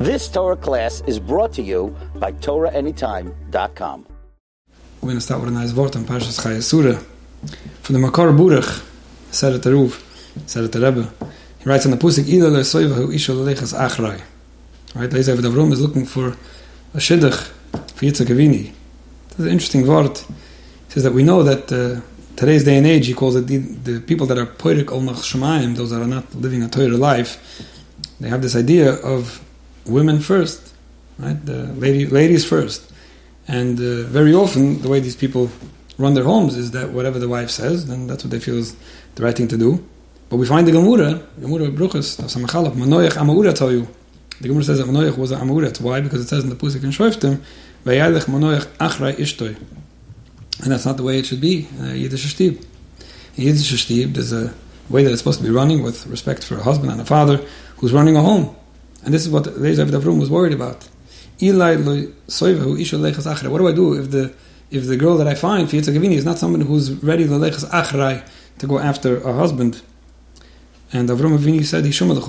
This Torah class is brought to you by TorahAnytime.com. We're going to start with a nice word on Parshas Chayei Surah. From the Makar Buruch, said it the Ruv, said it the Rebbe. He writes on the Pusik, Ila lo soivahu isho lelechas achrei. Right, Lezer Avram is looking for a shidduch for Yitzhak Avini. That's an interesting word. He says that we know that today's day and age, he calls it the people that are poirik ol nach shemayim, those that are not living a Torah life, they have this idea of women first, right? The ladies first. And very often, the way these people run their homes is that whatever the wife says, then that's what they feel is the right thing to do. But we find the Gemura Bruchas, Samachalaf, Manoach Amaura tell you. The Gemara says that Manoach was an Amaura. Why? Because it says in the Pusik and Shoftim, Vayalech Manoach Achrei Ishtoi. And that's not the way it should be, Yiddish Shtib. In Yiddish Shtib, there's a way that it's supposed to be running with respect for a husband and a father who's running a home. And this is what Lezer Avram was worried about. What do I do if the girl that I find for Yitzhak Avini is not someone who's ready to go after a husband? And Avram Avini said,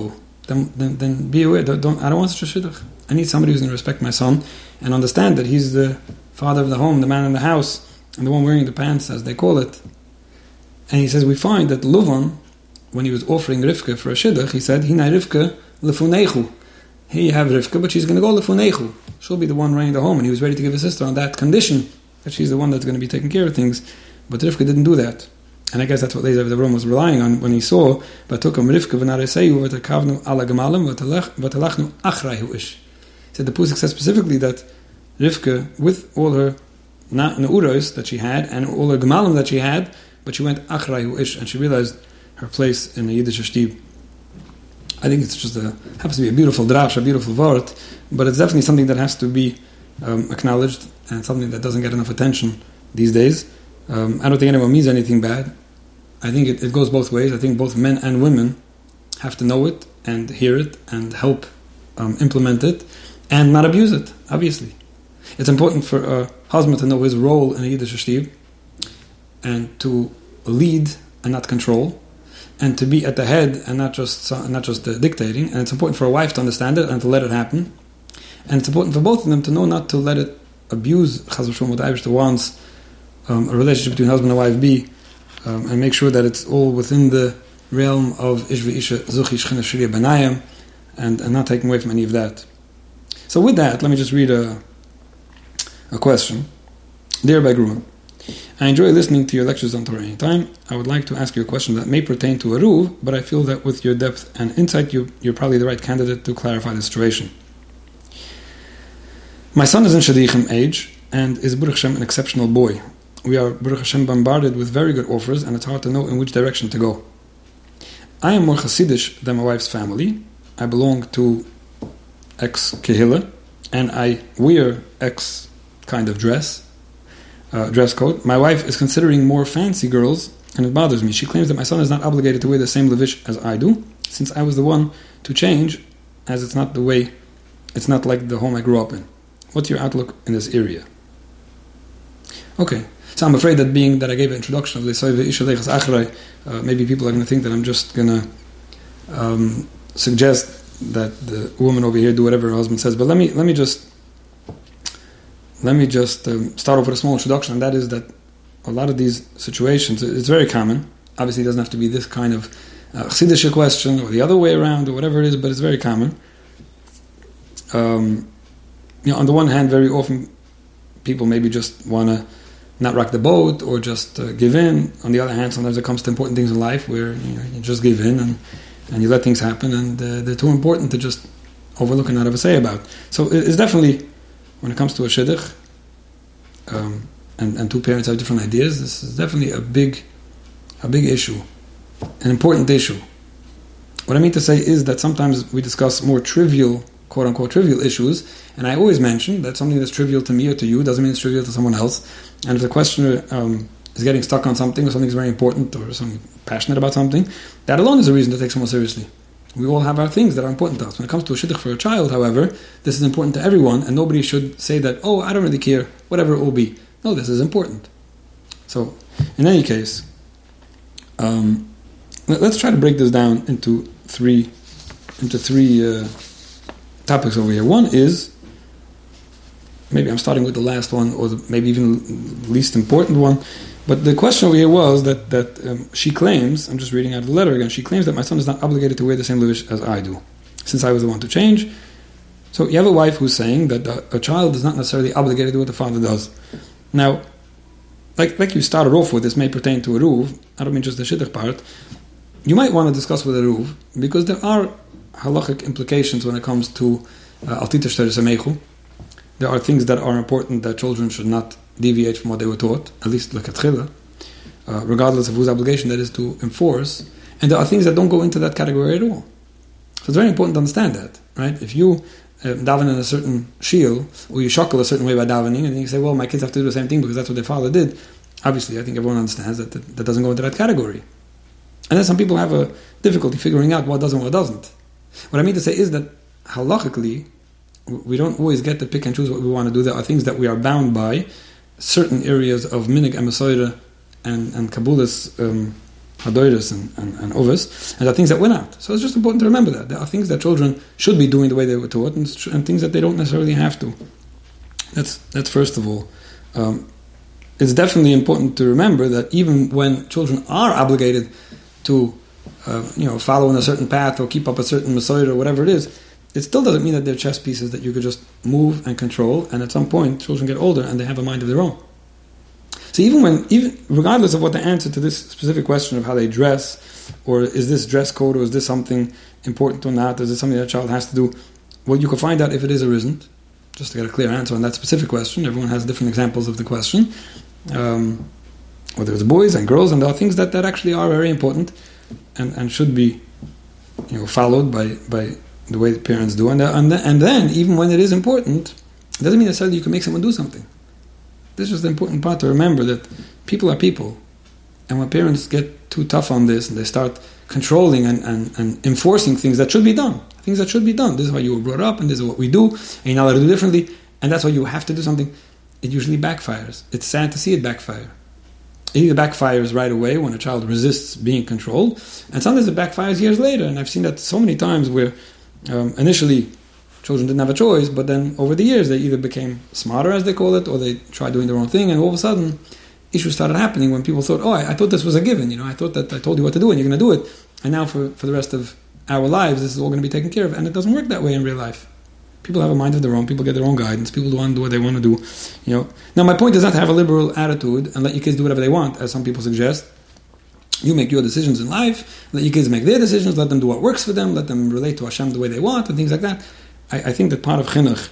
then be aware. I don't want such a shidduch. I need somebody who's going to respect my son and understand that he's the father of the home, the man in the house, and the one wearing the pants, as they call it. And he says, we find that Luvan, when he was offering Rivka for a shidduch, he said, Hinai Rivka lefunechu. Here you have Rivka, but she's going to go lefunechu. She'll be the one running the home, and he was ready to give his sister on that condition, that she's the one that's going to be taking care of things. But Rivka didn't do that. And I guess that's what Lezer Avram was relying on when he saw, V'tokum Rivka v'nareseyu v'tekavnu ala gemalim v'telachnu achrayhu ish. He said the Pusik says specifically that Rivka, with all her neuros that she had, and all her gemalim that she had, but she went achrayhu ish, and she realized her place in the Yiddish Shtib. I think it's just happens to be a beautiful drash, a beautiful word, but it's definitely something that has to be acknowledged, and something that doesn't get enough attention these days. I don't think anyone means anything bad. I think it goes both ways. I think both men and women have to know it and hear it and help implement it and not abuse it, obviously. It's important for a husband to know his role in a Yiddish Shtib and to lead and not control, and to be at the head and not just dictating. And it's important for a wife to understand it and to let it happen. And it's important for both of them to know not to let it abuse Chas v'Shalom what the Irish wants a relationship between husband and wife be, and make sure that it's all within the realm of Ish v'Isha Zuchi Shechina Shriya Benayim, and not taking away from any of that. So with that, let me just read a question. Dear Bagruan, I enjoy listening to your lectures on Torah Anytime. I would like to ask you a question that may pertain to a Ruv, but I feel that with your depth and insight, you're probably the right candidate to clarify the situation. My son is in Shadichim age and is Baruch Hashem an exceptional boy. We are Baruch Hashem bombarded with very good offers, and it's hard to know in which direction to go. I am more Hasidish than my wife's family. I belong to X Kehillah, and I wear X kind of dress code. My wife is considering more fancy girls, and it bothers me. She claims that my son is not obligated to wear the same levish as I do, since I was the one to change, as it's not like the home I grew up in. What's your outlook in this area? Okay, so I'm afraid that being that I gave an introduction of Lesoive Isha Leichas Achrei, maybe people are going to think that I'm just going to suggest that the woman over here do whatever her husband says. But let me just start off with a small introduction, and that is that a lot of these situations, it's very common. Obviously, it doesn't have to be this kind of Chassidish question or the other way around or whatever it is, but it's very common. On the one hand, very often people maybe just want to not rock the boat or just give in. On the other hand, sometimes it comes to important things in life where you just give in and you let things happen, and they're too important to just overlook and not have a say about. So it's definitely, when it comes to a shidduch, and two parents have different ideas, this is definitely a big issue, an important issue. What I mean to say is that sometimes we discuss more trivial, quote-unquote trivial issues, and I always mention that something that's trivial to me or to you doesn't mean it's trivial to someone else. And if the questioner is getting stuck on something, or something's very important, or something passionate about something, that alone is a reason to take someone seriously. We all have our things that are important to us. When it comes to a shidduch for a child, however, this is important to everyone, and nobody should say that, oh, I don't really care, whatever it will be. No, this is important. So, in any case, let's try to break this down into three topics over here. One is, maybe I'm starting with the last one, or maybe even the least important one, but the question over here was that she claims, I'm just reading out the letter again, she claims that my son is not obligated to wear the same levish as I do, since I was the one to change. So you have a wife who's saying that a child is not necessarily obligated to do what the father does. Now, like you started off with, this may pertain to a Ruv, I don't mean just the Shidduch part, you might want to discuss with a Ruv, because there are halachic implications when it comes to Altita Shter Samechu. There are things that are important that children should not deviate from what they were taught, at least like at Chila, regardless of whose obligation that is to enforce. And there are things that don't go into that category at all. So it's very important to understand that, right? If you daven in a certain shiel, or you shackle a certain way by davening, and you say, well, my kids have to do the same thing because that's what their father did, obviously I think everyone understands that doesn't go into that category. And then some people have a difficulty figuring out what does and what doesn't. What I mean to say is that halachically, we don't always get to pick and choose what we want to do. There are things that we are bound by, certain areas of minig and mesoira and kabulas, hadoiris and ovis, and there are things that went out. So it's just important to remember that. There are things that children should be doing the way they were taught, and things that they don't necessarily have to. That's first of all. It's definitely important to remember that even when children are obligated to follow in a certain path or keep up a certain mesoira or whatever it is, it still doesn't mean that they're chess pieces that you could just move and control, and at some point children get older and they have a mind of their own. So even regardless of what the answer to this specific question of how they dress, or is this dress code, or is this something important or not, is it something that a child has to do, well, you can find out if it is or isn't, just to get a clear answer on that specific question. Everyone has different examples of the question. Or there's boys and girls, and there are things that actually are very important and should be followed by the way the parents do. And then, even when it is important, it doesn't mean necessarily you can make someone do something. This is the important part to remember, that people are people. And when parents get too tough on this and they start controlling and enforcing things that should be done, this is how you were brought up and this is what we do, and you're not allowed to do differently, and that's why you have to do something, it usually backfires. It's sad to see it backfire. It either backfires right away when a child resists being controlled, and sometimes it backfires years later. And I've seen that so many times where initially children didn't have a choice, but then over the years they either became smarter, as they call it, or they tried doing their own thing, and all of a sudden issues started happening when people thought, I thought this was a given, I thought that I told you what to do and you're going to do it, and now for the rest of our lives this is all going to be taken care of. And it doesn't work that way in real life. People have a mind of their own, people get their own guidance, people want to do what they want to do. Now my point is not to have a liberal attitude and let your kids do whatever they want, as some people suggest. You make your decisions in life, let your kids make their decisions, let them do what works for them, let them relate to Hashem the way they want, and things like that. I think that part of chinuch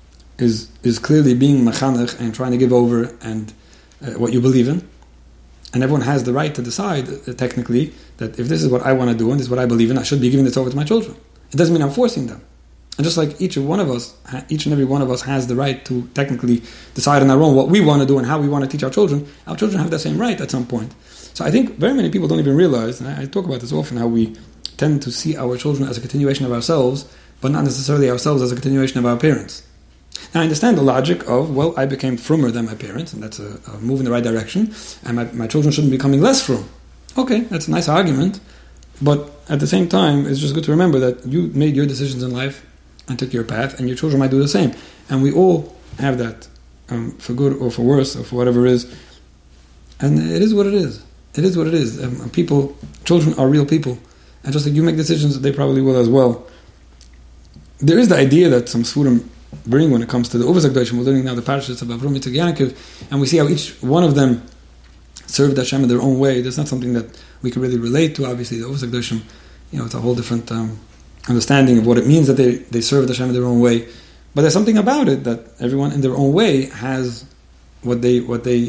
is clearly being mechanech and trying to give over and what you believe in. And everyone has the right to decide, technically, that if this is what I want to do and this is what I believe in, I should be giving this over to my children. It doesn't mean I'm forcing them. And just like each and every one of us has the right to technically decide on our own what we want to do and how we want to teach our children have that same right at some point. So I think very many people don't even realize, and I talk about this often, how we tend to see our children as a continuation of ourselves, but not necessarily ourselves as a continuation of our parents. Now I understand the logic of, I became frummer than my parents, and that's a move in the right direction, and my children shouldn't be becoming less frum. Okay, that's a nice argument, but at the same time, it's just good to remember that you made your decisions in life and took your path, and your children might do the same. And we all have that, for good or for worse, or for whatever it is. And it is what it is. It is what it is. Children are real people. And just like you make decisions, they probably will as well. There is the idea that some Sfurim bring when it comes to the Uvas HaKadoshim. We're learning now the parashas of Avram, Yitzchak, Yaakov, and we see how each one of them served Hashem in their own way. That's not something that we can really relate to, obviously. The Uvas HaKadoshim, it's a whole different understanding of what it means that they served Hashem in their own way. But there's something about it that everyone in their own way has what they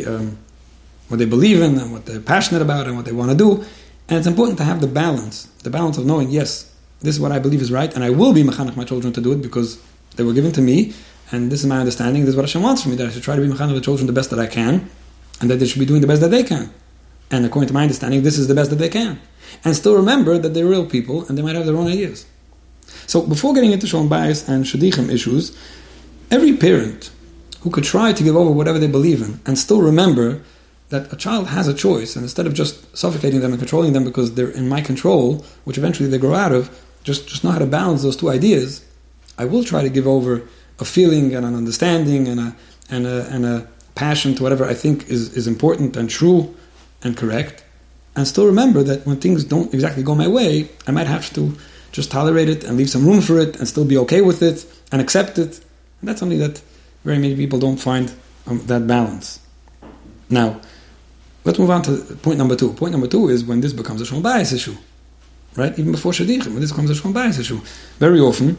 believe in and what they're passionate about and what they want to do. And it's important to have the balance of knowing, yes, this is what I believe is right, and I will be mechanech my children to do it because they were given to me, and this is my understanding, this is what Hashem wants from me, that I should try to be mechanech the children the best that I can, and that they should be doing the best that they can. And according to my understanding, this is the best that they can. And still remember that they're real people, and they might have their own ideas. So before getting into Shalom Bayis and Shadichim issues, every parent who could try to give over whatever they believe in, and still remember that a child has a choice, and instead of just suffocating them and controlling them because they're in my control, which eventually they grow out of, just know how to balance those two ideas. I will try to give over a feeling and an understanding and a passion to whatever I think is important and true and correct, and still remember that when things don't exactly go my way, I might have to just tolerate it and leave some room for it and still be okay with it and accept it. And that's something that very many people don't find that balance. Now, let's move on to point number 2. Point number 2 is when this becomes a Shalom Bayis issue. Right? Even before Shadichim, when this becomes a Shalom Bayis issue. Very often,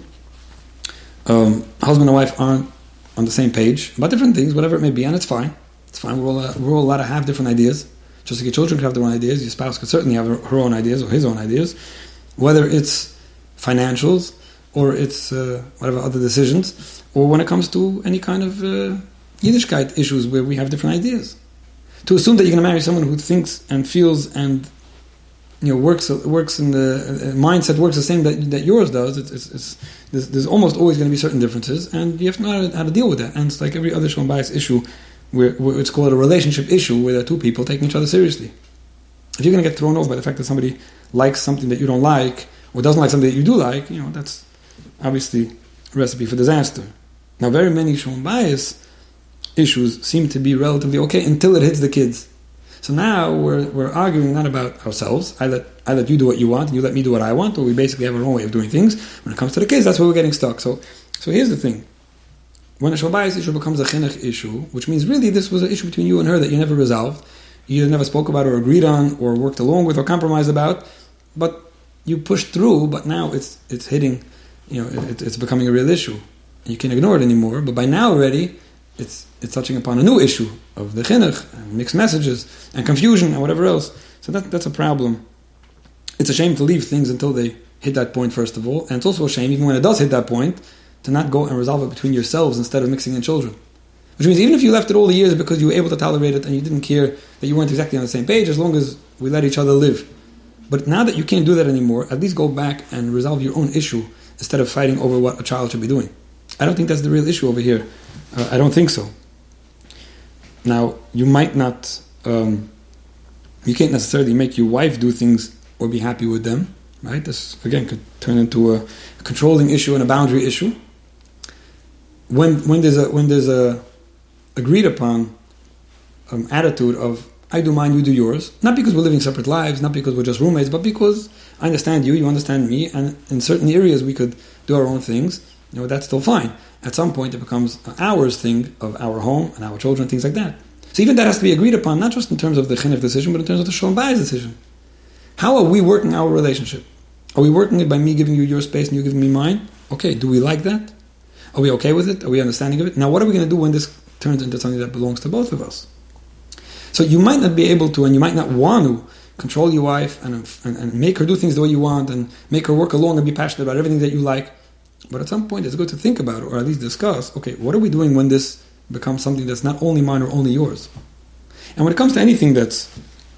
husband and wife aren't on the same page about different things, whatever it may be, and it's fine. It's fine. We're all allowed to have different ideas. Just like your children could have their own ideas, your spouse could certainly have her own ideas or his own ideas. Whether it's financials or it's whatever other decisions, or when it comes to any kind of Yiddishkeit issues where we have different ideas. To assume that you're going to marry someone who thinks and feels and works in the mindset works the same that yours does, there's almost always going to be certain differences, and you have to know how to deal with that. And it's like every other Shalom Bayis issue, where it's called a relationship issue, where there are two people taking each other seriously. If you're going to get thrown off by the fact that somebody likes something that you don't like, or doesn't like something that you do like, that's obviously a recipe for disaster. Now, very many Shalom Bayis issues seem to be relatively okay until it hits the kids. So now we're arguing not about ourselves. I let you do what you want, and you let me do what I want, or we basically have our own way of doing things. When it comes to the kids, that's where we're getting stuck. So here's the thing. When a Shalom Bayis issue becomes a chinuch issue, which means really this was an issue between you and her that you never resolved, you never spoke about or agreed on or worked along with or compromised about, but you pushed through, but now it's hitting, it's becoming a real issue. And you can't ignore it anymore, but by now already, it's touching upon a new issue of the chinuch, and mixed messages, and confusion, and whatever else. So that's a problem. It's a shame to leave things until they hit that point, first of all, and it's also a shame, even when it does hit that point, to not go and resolve it between yourselves instead of mixing in children. Which means even if you left it all the years because you were able to tolerate it and you didn't care that you weren't exactly on the same page, as long as we let each other live. But now that you can't do that anymore, at least go back and resolve your own issue instead of fighting over what a child should be doing. I don't think that's the real issue over here. I don't think so. Now, you might not, you can't necessarily make your wife do things or be happy with them, right? This, again, could turn into a controlling issue and a boundary issue. When there's a agreed upon attitude of, I do mine, you do yours, not because we're living separate lives, not because we're just roommates, but because I understand you, you understand me, and in certain areas we could do our own things, that's still fine. At some point it becomes an ours thing of our home and our children, things like that. So even that has to be agreed upon, not just in terms of the chinuch decision, but in terms of the Shalom Bayis decision. How are we working our relationship? Are we working it by me giving you your space and you giving me mine? Okay, do we like that? Are we okay with it? Are we understanding of it? Now what are we going to do when this turns into something that belongs to both of us? So you might not be able to, and you might not want to, control your wife and make her do things the way you want and make her work along and be passionate about everything that you like. But at some point it's good to think about it, or at least discuss, okay, what are we doing when this becomes something that's not only mine or only yours? And when it comes to anything that's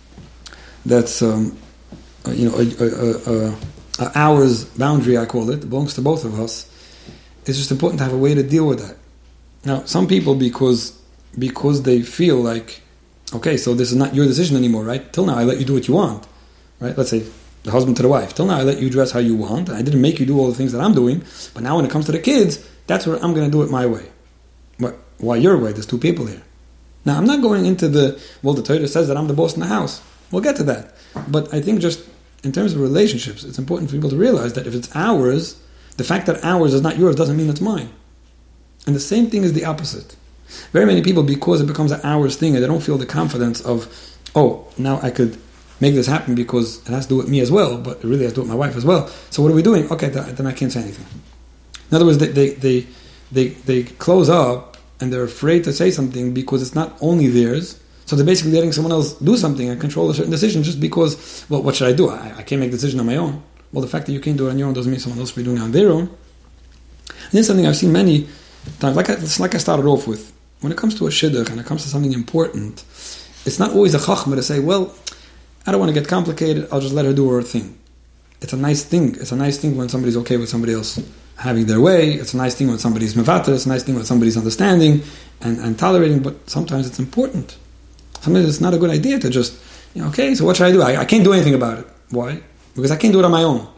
ours boundary, I call it belongs to both of us, it's just important to have a way to deal with that. Now, some people, because they feel like, okay, so this is not your decision anymore, right? Till now I let you do what you want, right? Let's say the husband to the wife. Till now I let you dress how you want, and I didn't make you do all the things that I'm doing, but now when it comes to the kids, that's where I'm going to do it my way. But why your way? There's two people here. Now, I'm not going into the Torah says that I'm the boss in the house. We'll get to that. But I think just in terms of relationships, it's important for people to realize that if it's ours, the fact that ours is not yours doesn't mean it's mine. And the same thing is the opposite. Very many people, because it becomes an ours thing, and they don't feel the confidence of, oh, now I could make this happen because it has to do with me as well, but it really has to do with my wife as well. So what are we doing? Okay, then I can't say anything. In other words, they close up and they're afraid to say something because it's not only theirs. So they're basically letting someone else do something and control a certain decision just because, well, what should I do? I can't make a decision on my own. Well, the fact that you can't do it on your own doesn't mean someone else will be doing it on their own. And this is something I've seen many times, like I started off with. When it comes to a shidduch and it comes to something important, it's not always a chachma to say, well, I don't want to get complicated, I'll just let her do her thing. It's a nice thing. It's a nice thing when somebody's okay with somebody else having their way. It's a nice thing when somebody's mevater. It's a nice thing when somebody's understanding and tolerating, but sometimes it's important. Sometimes it's not a good idea to just, okay, so what should I do? I can't do anything about it. Why? Because I can't do it on my own.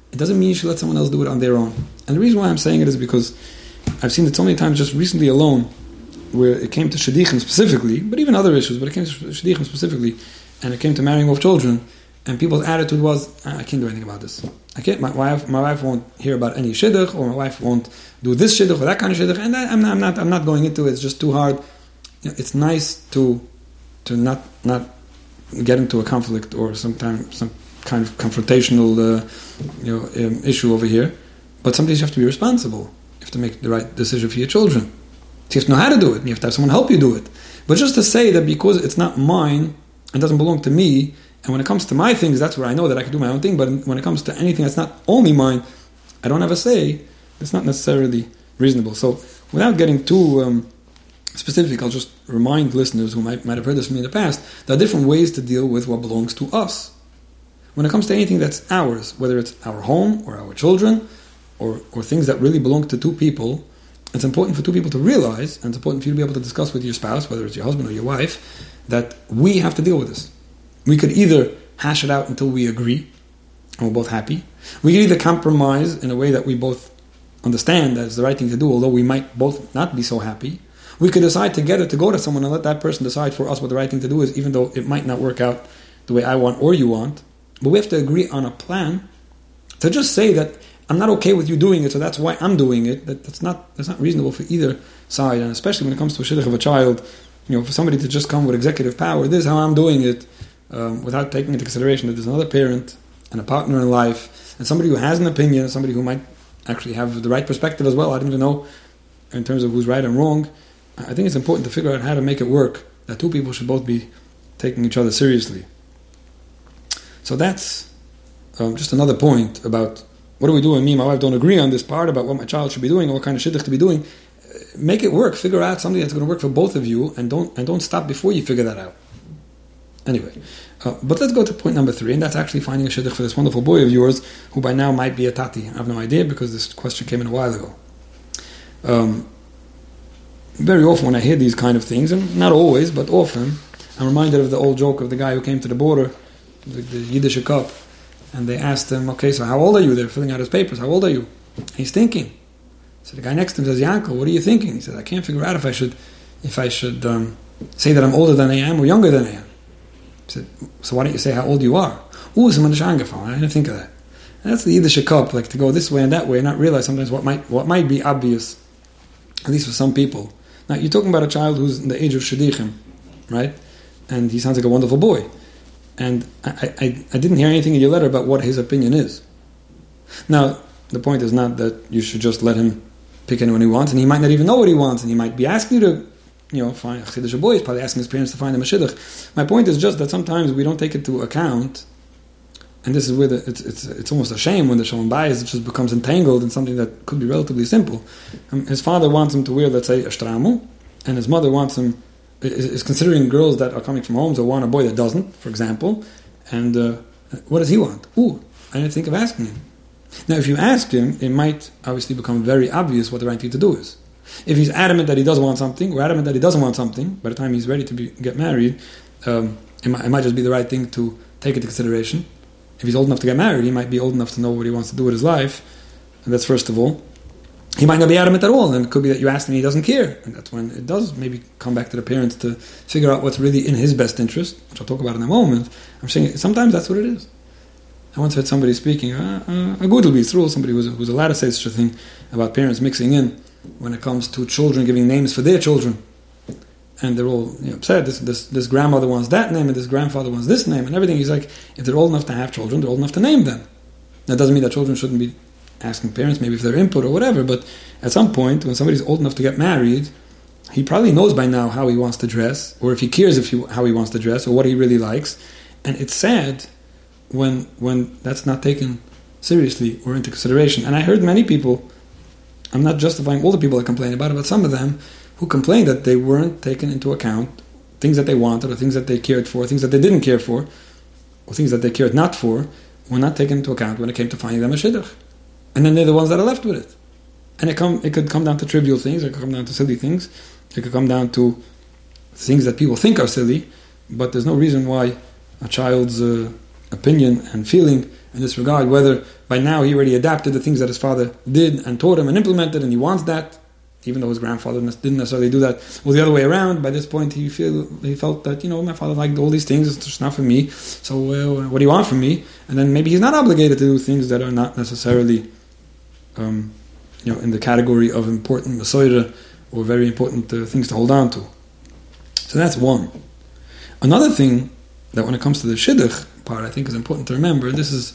it doesn't mean you should let someone else do it on their own. And the reason why I'm saying it is because I've seen it so many times just recently alone, where it came to shidduchim specifically, but even other issues, but it came to shidduchim specifically, and it came to marrying off children, and people's attitude was, I can't do anything about this. I can't. My wife won't hear about any shidduch, or my wife won't do this shidduch or that kind of shidduch, and I'm not going into it. It's just too hard. It's nice to not get into a conflict or some kind of confrontational issue over here. But sometimes you have to be responsible. You have to make the right decision for your children. So you have to know how to do it, and you have to have someone help you do it. But just to say that because it's not mine and doesn't belong to me, and when it comes to my things, that's where I know that I can do my own thing, but when it comes to anything that's not only mine, I don't have a say, it's not necessarily reasonable. So without getting too specific, I'll just remind listeners who might have heard this from me in the past, there are different ways to deal with what belongs to us. When it comes to anything that's ours, whether it's our home or our children, or things that really belong to two people, it's important for two people to realize, and it's important for you to be able to discuss with your spouse, whether it's your husband or your wife, that we have to deal with this. We could either hash it out until we agree, and we're both happy. We could either compromise in a way that we both understand that it's the right thing to do, although we might both not be so happy. We could decide together to go to someone and let that person decide for us what the right thing to do is, even though it might not work out the way I want or you want. But we have to agree on a plan. To just say that I'm not okay with you doing it, so that's why I'm doing it, that's not reasonable for either side, and especially when it comes to a shidduch of a child, for somebody to just come with executive power, this is how I'm doing it, without taking into consideration that there's another parent and a partner in life, and somebody who has an opinion, somebody who might actually have the right perspective as well. I don't even know in terms of who's right and wrong. I think it's important to figure out how to make it work, that two people should both be taking each other seriously. So that's just another point about what do we do when me and my wife don't agree on this part about what my child should be doing or what kind of shidduch to be doing. Make it work. Figure out something that's going to work for both of you, and don't stop before you figure that out. Anyway, but let's go to point number 3, and that's actually finding a shidduch for this wonderful boy of yours, who by now might be a tati. I have no idea because this question came in a while ago. Very often when I hear these kind of things, and not always, but often, I'm reminded of the old joke of the guy who came to the border, the Yiddish cup, and they asked him, okay, so how old are you? They're filling out his papers. How old are you? And he's thinking. So the guy next to him says, Yankel, what are you thinking? He says, I can't figure out if I should say that I'm older than I am or younger than I am. He said, so why don't you say how old you are? I didn't think of that. And that's the Yiddish cup, like to go this way and that way and not realize sometimes what might be obvious, at least for some people. Now, you're talking about a child who's in the age of shidduchim, right? And he sounds like a wonderful boy. And I didn't hear anything in your letter about what his opinion is. Now, the point is not that you should just let him pick anyone he wants, and he might not even know what he wants, and he might be asking you to, find a Chiddush boy. He's probably asking his parents to find him a shidduch. My point is just that sometimes we don't take into account, and this is where it's almost a shame when the shalom bayis, it just becomes entangled in something that could be relatively simple. His father wants him to wear, let's say, a shtramu, and his mother wants him, is considering girls that are coming from homes or want a boy that doesn't, for example, and what does he want? I didn't think of asking him. Now, if you ask him, it might obviously become very obvious what the right thing to do is. If he's adamant that he does want something, or adamant that he doesn't want something, by the time he's ready to get married, it might just be the right thing to take into consideration. If he's old enough to get married, he might be old enough to know what he wants to do with his life, and that's first of all. He might not be adamant at all, and it could be that you ask him and he doesn't care, and that's when it does maybe come back to the parents to figure out what's really in his best interest, which I'll talk about in a moment. I'm saying sometimes that's what it is. I once heard somebody speaking, a Gudel B'Yisrael, somebody who's allowed to say such a thing about parents mixing in when it comes to children giving names for their children. And they're all upset. This grandmother wants that name, and this grandfather wants this name, and everything. He's like, if they're old enough to have children, they're old enough to name them. That doesn't mean that children shouldn't be asking parents, maybe for their input or whatever, but at some point, when somebody's old enough to get married, he probably knows by now how he wants to dress, or if he cares how he wants to dress, or what he really likes. And it's sad when that's not taken seriously or into consideration. And I heard many people, I'm not justifying all the people that complain about it, but some of them who complained that they weren't taken into account, things that they wanted, or things that they cared for, things that they didn't care for, or things that they cared not for, were not taken into account when it came to finding them a shidduch. And then they're the ones that are left with it. And it could come down to trivial things, it could come down to silly things, it could come down to things that people think are silly, but there's no reason why a child's opinion and feeling in this regard, whether by now he already adapted the things that his father did and taught him and implemented, and he wants that, even though his grandfather didn't necessarily do that. Well, the other way around, by this point he felt that, my father liked all these things, it's just not for me, so what do you want from me? And then maybe he's not obligated to do things that are not necessarily in the category of important Masorah or very important things to hold on to. So that's one. Another thing that when it comes to the Shidduch part, I think is important to remember, this is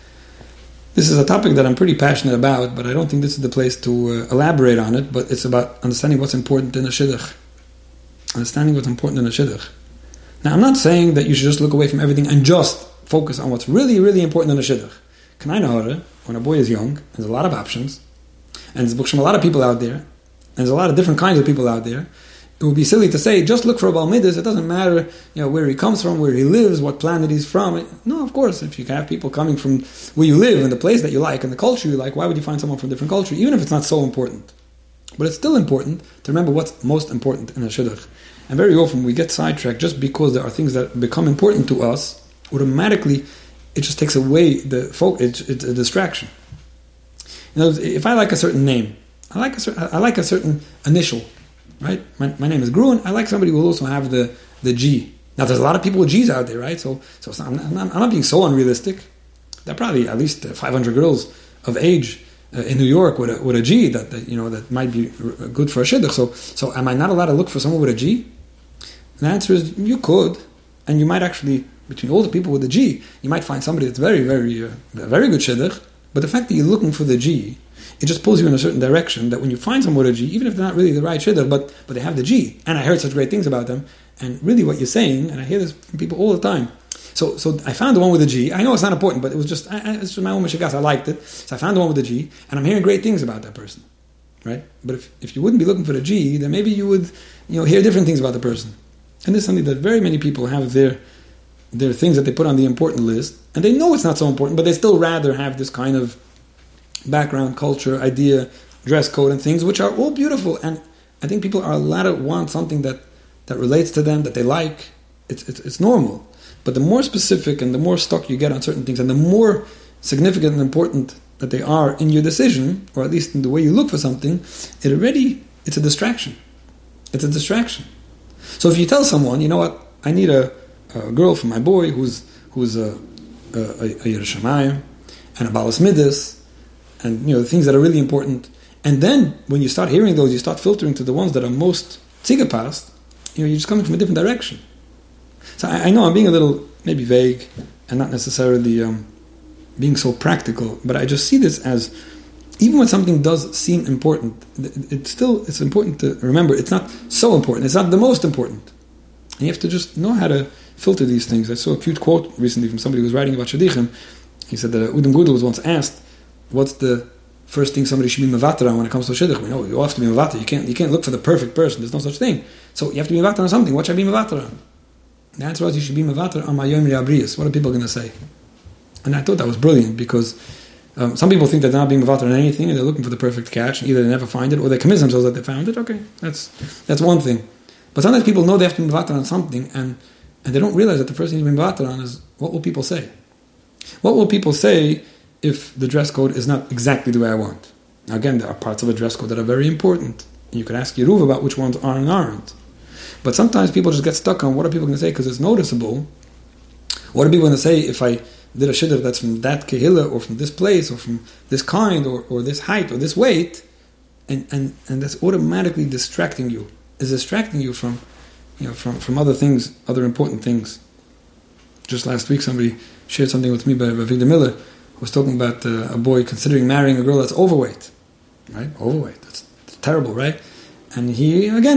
a topic that I'm pretty passionate about, but I don't think this is the place to elaborate on it, but it's about understanding what's important in a Shidduch. Understanding what's important in a Shidduch. Now, I'm not saying that you should just look away from everything and just focus on what's really, really important in a Shidduch. When a boy is young, there's a lot of options, and there's a lot of people out there, and there's a lot of different kinds of people out there. It would be silly to say, just look for a Baal Midas. It doesn't matter, where he comes from, where he lives, what planet he's from. No, of course, if you have people coming from where you live and the place that you like and the culture you like, why would you find someone from a different culture, even if it's not so important? But it's still important to remember what's most important in a Shidduch. And very often we get sidetracked just because there are things that become important to us, automatically it just takes away the focus. It's a distraction. If I like a certain name, I like a certain initial. Right? My name is Gruen. I like somebody who will also have the G. Now, there's a lot of people with G's out there, right? So I'm not being so unrealistic. There are probably at least 500 girls of age in New York with a G that might be good for a Shidduch. So am I not allowed to look for someone with a G? And the answer is you could, and you might actually, between all the people with a G, you might find somebody that's very, very, very good Shidduch. But the fact that you're looking for the G, it just pulls you in a certain direction that when you find someone with a G, even if they're not really the right Shidduch, but they have the G, and I heard such great things about them, and really what you're saying, and I hear this from people all the time. So I found the one with the G. I know it's not important, but it was just my own mishigas. I liked it. So I found the one with the G, and I'm hearing great things about that person. Right? But if you wouldn't be looking for the G, then maybe you would hear different things about the person. And this is something that very many people have their things that they put on the important list, and they know it's not so important, but they still rather have this kind of background, culture, idea, dress code, and things, which are all beautiful. And I think people are allowed to want something that relates to them, that they like. It's normal. But the more specific and the more stuck you get on certain things, and the more significant and important that they are in your decision, or at least in the way you look for something, it's a distraction. It's a distraction. So if you tell someone, you know what, I need a girl for my boy who's a Yerushalayim and a Balas Midas, and the things that are really important. And then when you start hearing those, you start filtering to the ones that are most tzigapast, you're just coming from a different direction. So I know I'm being a little maybe vague and not necessarily being so practical, but I just see this as, even when something does seem important, it's important to remember it's not so important. It's not the most important. And you have to just know how to filter these things. I saw a cute quote recently from somebody who was writing about Shadichim. He said that Udam Gudel was once asked, what's the first thing somebody should be mevater on when it comes to Shidduch? We know you have to be mevater. You can't look for the perfect person. There's no such thing. So you have to be mevater on something. What should I be mevater on? The answer was you should be mevater on Mayom Riabrius. What are people going to say? And I thought that was brilliant, because some people think that they're not being mevater on anything and they're looking for the perfect catch, and either they never find it or they convince themselves that they found it. Okay, that's one thing. But sometimes people know they have to be mevater on something, and they don't realize that the first thing to be mevater on is, what will people say? What will people say if the dress code is not exactly the way I want? Now again, there are parts of a dress code that are very important. And you could ask Yeruv about which ones are and aren't. But sometimes people just get stuck on what are people going to say because it's noticeable. What are people going to say if I did a shidduch that's from that kehillah or from this place or from this kind or this height or this weight, and that's automatically distracting you. It's distracting you from other things, other important things. Just last week somebody shared something with me by Victor Miller, who was talking about a boy considering marrying a girl that's overweight. Right? Overweight. That's terrible, right? And he went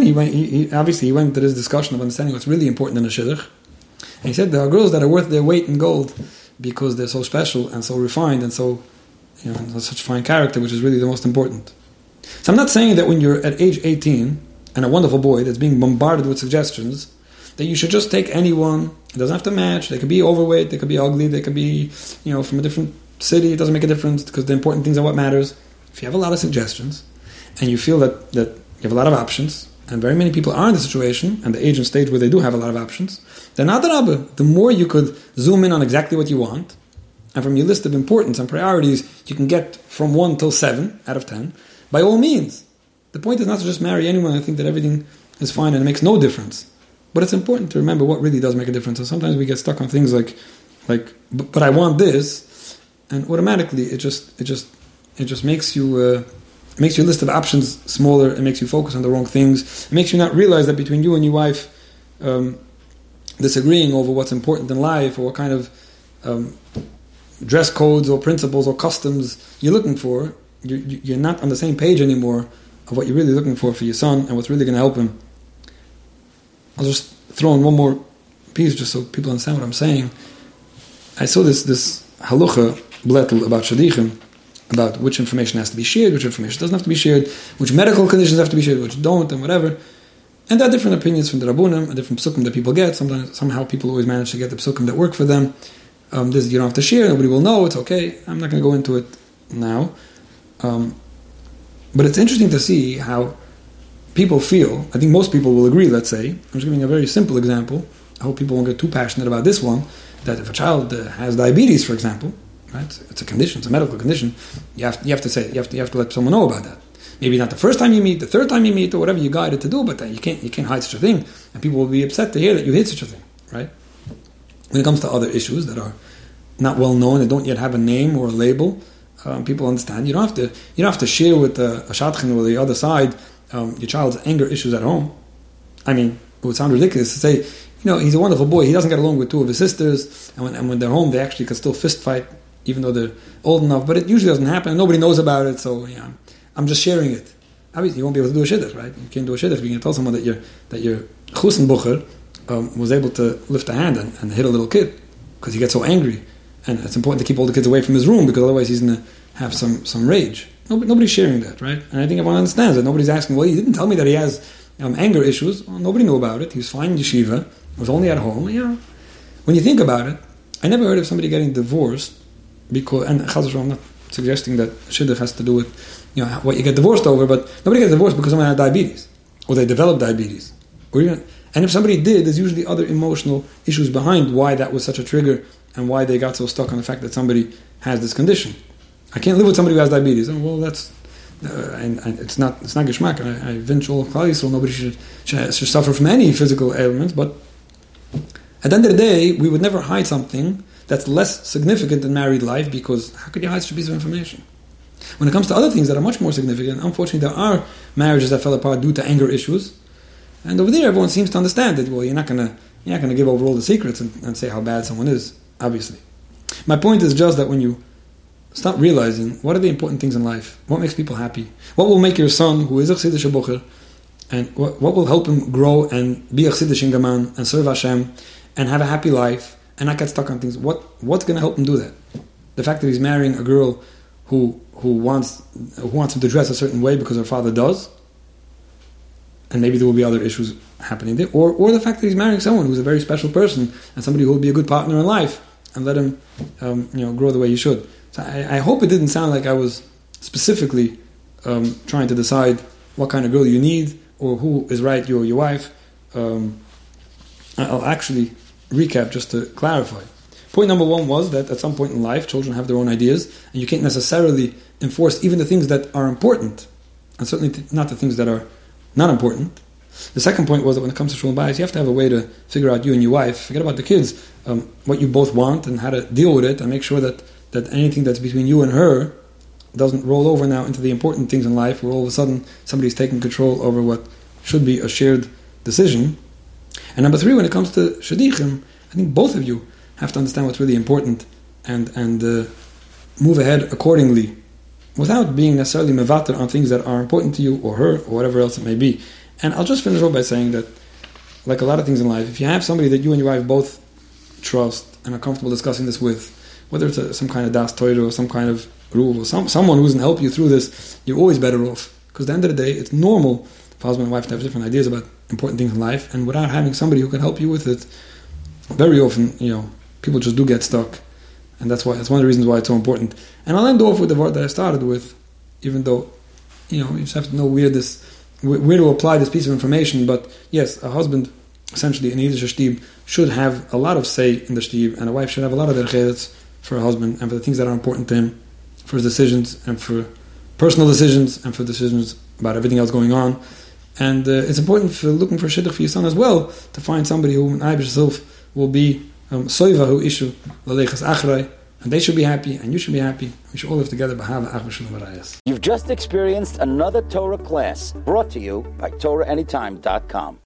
into this discussion of understanding what's really important in a shidduch. And he said there are girls that are worth their weight in gold because they're so special and so refined and so, such fine character, which is really the most important. So I'm not saying that when you're at age 18 and a wonderful boy that's being bombarded with suggestions, that you should just take anyone. It doesn't have to match. They could be overweight, they could be ugly, they could be, from a different city. It doesn't make a difference because the important things are what matters. If you have a lot of suggestions and you feel that you have a lot of options, and very many people are in the situation and the age and stage where they do have a lot of options, then adarabah, the more you could zoom in on exactly what you want and from your list of importance and priorities, you can get from 1 till 7 out of 10, by all means. The point is not to just marry anyone and think that everything is fine and it makes no difference. But it's important to remember what really does make a difference. And sometimes we get stuck on things like, but I want this, and automatically it just makes you makes your list of options smaller. It makes you focus on the wrong things. It makes you not realize that between you and your wife disagreeing over what's important in life or what kind of dress codes or principles or customs you're looking for, you're not on the same page anymore of what you're really looking for your son and what's really going to help him. I'll just throw in one more piece just so people understand what I'm saying. I saw this halucha blettel about shadichim, about which information has to be shared, which information doesn't have to be shared, which medical conditions have to be shared, which don't, and whatever. And there are different opinions from the Rabbunim, and different psukim that people get. Somehow people always manage to get the psukim that work for them. This you don't have to share, nobody will know, it's okay. I'm not going to go into it now. But it's interesting to see how people feel. I think most people will agree, let's say. I'm just giving a very simple example. I hope people won't get too passionate about this one, that if a child has diabetes, for example, right? It's a condition, it's a medical condition. You have to let someone know about that. Maybe not the first time you meet, the third time you meet, or whatever you guided to do, but you can't hide such a thing, and people will be upset to hear that you hid such a thing, right? When it comes to other issues that are not well known, that don't yet have a name or a label, people understand. You don't have to share with a shadchan or the other side your child's anger issues at home. I mean, it would sound ridiculous to say, he's a wonderful boy. He doesn't get along with two of his sisters, and when they're home, they actually can still fist fight, even though they're old enough. But it usually doesn't happen, and nobody knows about it. So I'm just sharing it. Obviously, you won't be able to do a shidduch, right? You can't do a shidduch if you can tell someone that your chusenbucher was able to lift a hand and hit a little kid because he gets so angry, and it's important to keep all the kids away from his room because otherwise he's going to have some rage. Nobody's sharing that, right? And I think everyone understands that. Nobody's asking, well, he didn't tell me that he has anger issues. Well, nobody knew about it. He was fine in yeshiva. He was only at home. When you think about it, I never heard of somebody getting divorced because, and I'm not suggesting that shidduch has to do with what you get divorced over, but nobody gets divorced because someone had diabetes or they developed diabetes, and if somebody did, there's usually other emotional issues behind why that was such a trigger and why they got so stuck on the fact that somebody has this condition. I can't live with somebody who has diabetes. Oh, well, that's and it's not geschmack. I vince all Klal Yisrael. Nobody should suffer from any physical ailments, but at the end of the day, we would never hide something that's less significant in married life, because how could you hide such a piece of information? When it comes to other things that are much more significant, unfortunately, there are marriages that fell apart due to anger issues, and over there, everyone seems to understand it. Well, you're not gonna give over all the secrets and say how bad someone is. Obviously, my point is just that when you start realizing what are the important things in life, what makes people happy, what will make your son, who is a Chassidish Bucher, and what will help him grow and be a Chassidish Ingaman and serve Hashem and have a happy life and not get stuck on things. What's going to help him do that? The fact that he's marrying a girl who wants him to dress a certain way because her father does, and maybe there will be other issues happening there, or the fact that he's marrying someone who's a very special person and somebody who will be a good partner in life and let him grow the way he should. So I hope it didn't sound like I was specifically trying to decide what kind of girl you need or who is right, you or your wife. I'll actually recap just to clarify. Point number one was that at some point in life, children have their own ideas, and you can't necessarily enforce even the things that are important, and certainly not the things that are not important. The second point was that when it comes to shalom bayis, you have to have a way to figure out, you and your wife, forget about the kids, what you both want and how to deal with it, and make sure that anything that's between you and her doesn't roll over now into the important things in life, where all of a sudden somebody's taking control over what should be a shared decision. And number three, when it comes to shadichim, I think both of you have to understand what's really important and move ahead accordingly, without being necessarily mevater on things that are important to you or her or whatever else it may be. And I'll just finish off by saying that, like a lot of things in life, if you have somebody that you and your wife both trust and are comfortable discussing this with, whether it's some kind of das Torah or some kind of rule or someone who's going to help you through this, you're always better off. Because at the end of the day, it's normal for husband and wife to have different ideas about important things in life, and without having somebody who can help you with it, very often, people just do get stuck. And that's one of the reasons why it's so important. And I'll end off with the word that I started with, even though, you just have to know where to apply this piece of information. But yes, a husband, essentially, in Yiddish shtib, should have a lot of say in the shtib, and a wife should have a lot of dercheretz for a husband and for the things that are important to him, for his decisions and for personal decisions and for decisions about everything else going on. And it's important for looking for shidduch for your son as well, to find somebody who in Eibush himself will be soiva hu ishu lalechas achrei, and they should be happy and you should be happy. We should all live together. You've just experienced another Torah class brought to you by TorahAnytime.com.